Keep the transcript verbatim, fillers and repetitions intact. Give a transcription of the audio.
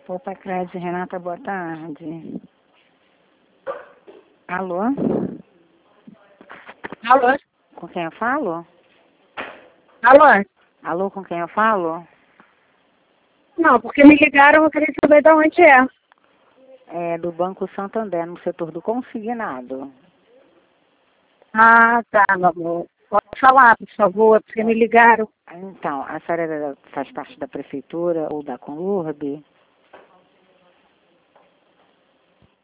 Poupa Crédito, Renata, boa tarde. Alô? Alô? Com quem eu falo? Alô? Alô, com quem eu falo? Não, porque me ligaram, eu queria saber de onde é. É do Banco Santander, no setor do consignado. Ah, tá, meu amor. Pode falar, por favor, porque me ligaram. Então, a senhora faz parte da prefeitura ou da Conurb?